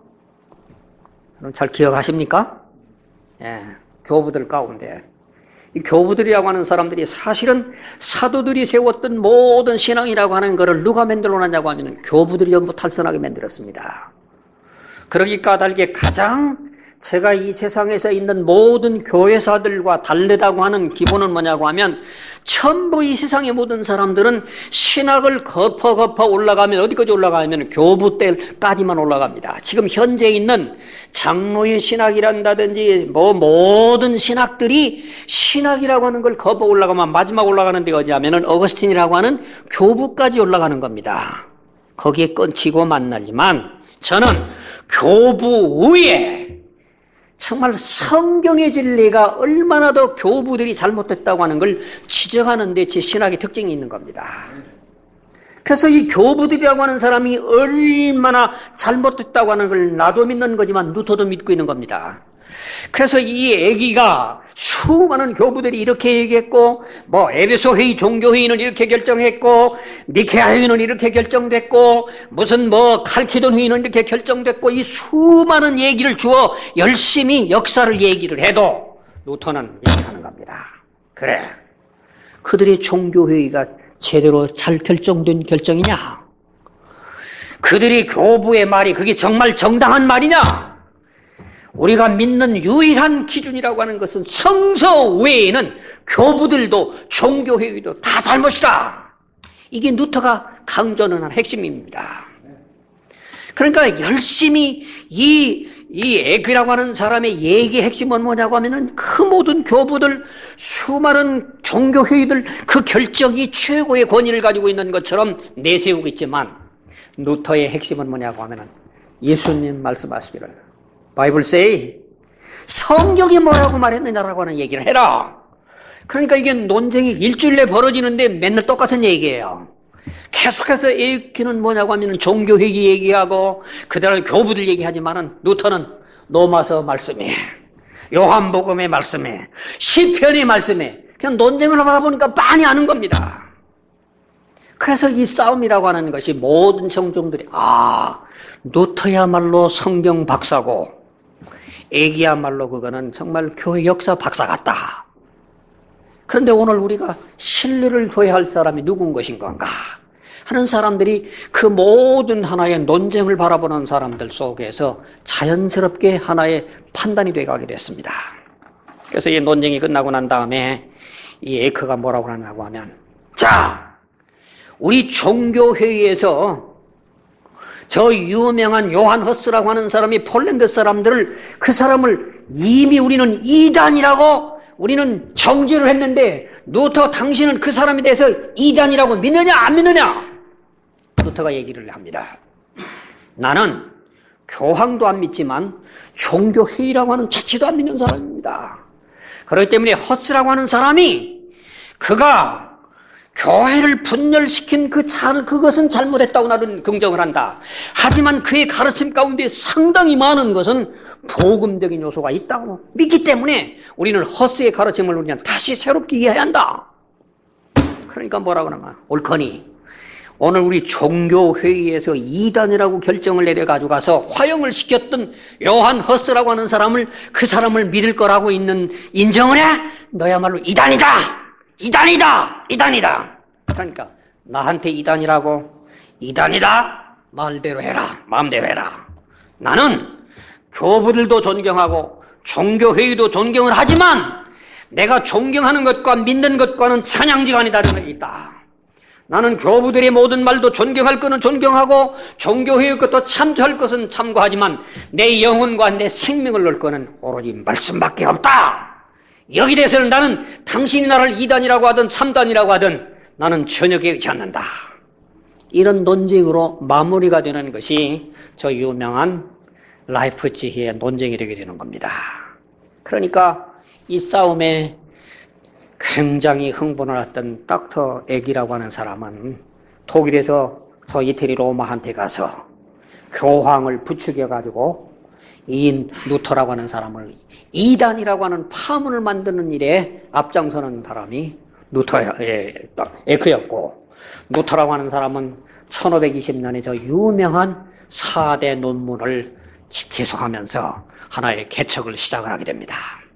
여러분 잘 기억하십니까? 예, 교부들 가운데 이 교부들이라고 하는 사람들이 사실은 사도들이 세웠던 모든 신앙이라고 하는 것을 누가 만들어 놨냐고 하면 교부들이 전부 탈선하게 만들었습니다. 그러기 까닭에 가장 제가 이 세상에서 있는 모든 교회사들과 다르다고 하는 기본은 뭐냐고 하면 전부 이 세상의 모든 사람들은 신학을 거퍼 올라가면 어디까지 올라가면 교부 때까지만 올라갑니다. 지금 현재 있는 장로의 신학이란다든지 뭐 모든 신학들이 신학이라고 하는 걸 거퍼 올라가면 마지막 올라가는 데가 어디냐면은 어거스틴이라고 하는 교부까지 올라가는 겁니다. 거기에 끊치고 만나지만 저는 교부 위에 정말 성경의 진리가 얼마나 더 교부들이 잘못됐다고 하는 걸 지적하는 데 제 신학의 특징이 있는 겁니다. 그래서 이 교부들이라고 하는 사람이 얼마나 잘못됐다고 하는 걸 나도 믿는 거지만 루터도 믿고 있는 겁니다. 그래서 이 얘기가 수많은 교부들이 이렇게 얘기했고, 뭐 에베소 회의 종교회의는 이렇게 결정했고, 니케아 회의는 이렇게 결정됐고, 무슨 뭐 칼키돈 회의는 이렇게 결정됐고, 이 수많은 얘기를 주어 열심히 역사를 얘기를 해도 루터는 얘기하는 겁니다. 그래, 그들의 종교회의가 제대로 잘 결정된 결정이냐? 그들이 교부의 말이 그게 정말 정당한 말이냐? 우리가 믿는 유일한 기준이라고 하는 것은 성서 외에는 교부들도 종교회의도 다 잘못이다. 이게 루터가 강조하는 핵심입니다. 그러니까 열심히 이 에이크라고 하는 사람의 얘기의 핵심은 뭐냐고 하면은 그 모든 교부들, 수많은 종교회의들 그 결정이 최고의 권위를 가지고 있는 것처럼 내세우고 있지만 루터의 핵심은 뭐냐고 하면은 예수님 말씀하시기를 바이블 say 성경이 뭐라고 말했느냐라고 하는 얘기를 해라. 그러니까 이게 논쟁이 일주일 내에 벌어지는데 맨날 똑같은 얘기예요. 계속해서 에이크는 뭐냐고 하면 종교회의 얘기하고 그대로 교부들 얘기하지만은 루터는 로마서 말씀에, 요한복음의 말씀에, 시편의 말씀에 그냥 논쟁을 하다 보니까 많이 아는 겁니다. 그래서 이 싸움이라고 하는 것이 모든 청중들이 루터야말로 성경 박사고 에이크야말로 그거는 정말 교회 역사 박사 같다. 그런데 오늘 우리가 신뢰를 줘야 할 사람이 누군 것인 건가 하는 사람들이 그 모든 하나의 논쟁을 바라보는 사람들 속에서 자연스럽게 하나의 판단이 돼가게 됐습니다. 그래서 이 논쟁이 끝나고 난 다음에 이 에이크가 뭐라고 하냐고 하면, 자, 우리 종교회의에서 저 유명한 요한 허스라고 하는 사람이 폴란드 사람들을, 그 사람을 이미 우리는 이단이라고 우리는 정죄를 했는데, 루터 당신은 그 사람에 대해서 이단이라고 믿느냐 안 믿느냐? 루터가 얘기를 합니다. 나는 교황도 안 믿지만 종교회의라고 하는 자체도 안 믿는 사람입니다. 그렇기 때문에 허스라고 하는 사람이 그가 교회를 분열시킨 그것은 잘못했다고 나는 긍정을 한다. 하지만 그의 가르침 가운데 상당히 많은 것은 복음적인 요소가 있다고 믿기 때문에 우리는 허스의 가르침을 우리는 다시 새롭게 이해해야 한다. 그러니까 뭐라 그러나, 옳거니 오늘 우리 종교회의에서 이단이라고 결정을 내려 가지고 가서 화형을 시켰던 요한 허스라고 하는 사람을, 그 사람을 믿을 거라고 인정을 해? 너야말로 이단이다! 이단이다! 이단이다! 그러니까 나한테 이단이라고? 이단이다? 말대로 해라. 마음대로 해라. 나는 교부들도 존경하고 종교회의도 존경을 하지만 내가 존경하는 것과 믿는 것과는 찬양지간이다는 것이 있다. 나는 교부들의 모든 말도 존경할 것은 존경하고 종교회의 것도 참조할 것은 참고하지만 내 영혼과 내 생명을 넣을 것은 오로지 말씀밖에 없다. 여기 대해서는 나는 당신이 나를 2단이라고 하든 3단이라고 하든 나는 전혀 개의치 않는다. 이런 논쟁으로 마무리가 되는 것이 저 유명한 라이프치히의 논쟁이 되게 되는 겁니다. 그러니까 이 싸움에 굉장히 흥분을 했던 닥터 액이라고 하는 사람은 독일에서 저 이태리 로마한테 가서 교황을 부추겨가지고 이 루터라고 하는 사람을 이단이라고 하는 파문을 만드는 일에 앞장서는 사람이 에크였고, 루터라고 하는 사람은 1520년에 저 유명한 4대 논문을 계속하면서 하나의 개척을 시작을 하게 됩니다.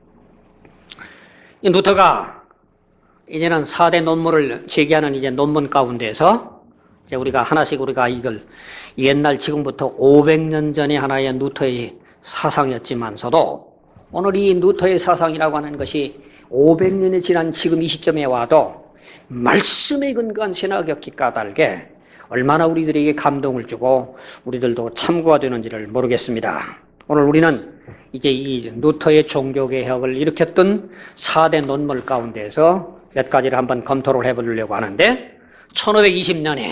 이 루터가 이제는 4대 논문을 제기하는 이제 논문 가운데서 이제 우리가 하나씩 우리가 이걸 옛날 지금부터 500년 전에 하나의 루터의 사상이었지만서도 오늘 이 루터의 사상이라고 하는 것이 500년이 지난 지금 이 시점에 와도 말씀에 근거한 신학이었기 까닭에 얼마나 우리들에게 감동을 주고 우리들도 참고가 되는지를 모르겠습니다. 오늘 우리는 이제 이 루터의 종교개혁을 일으켰던 4대 논문 가운데서 몇 가지를 한번 검토를 해보려고 하는데, 1520년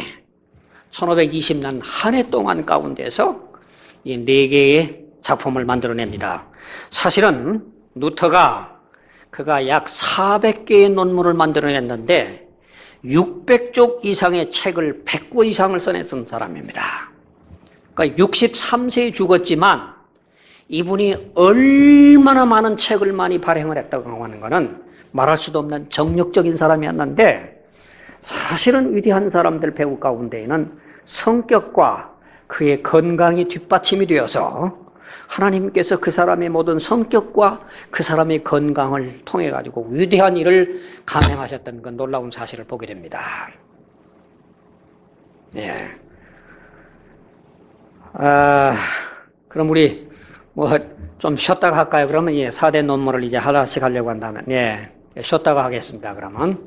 한 해 동안 가운데서 이 4개의 작품을 만들어냅니다. 사실은 루터가 그가 약 400개의 논문을 만들어냈는데 600쪽 이상의 책을 100권 이상을 써냈던 사람입니다. 그러니까 63세에 죽었지만 이분이 얼마나 많은 책을 많이 발행을 했다고 하는 것은 말할 수도 없는 정력적인 사람이었는데, 사실은 위대한 사람들 배우 가운데에는 성격과 그의 건강이 뒷받침이 되어서 하나님께서 그 사람의 모든 성격과 그 사람의 건강을 통해 가지고 위대한 일을 감행하셨던 그 놀라운 사실을 보게 됩니다. 예. 그럼 우리 좀 쉬었다가 할까요? 그러면 4대 논문을 이제 하나씩 하려고 한다면, 쉬었다가 하겠습니다. 그러면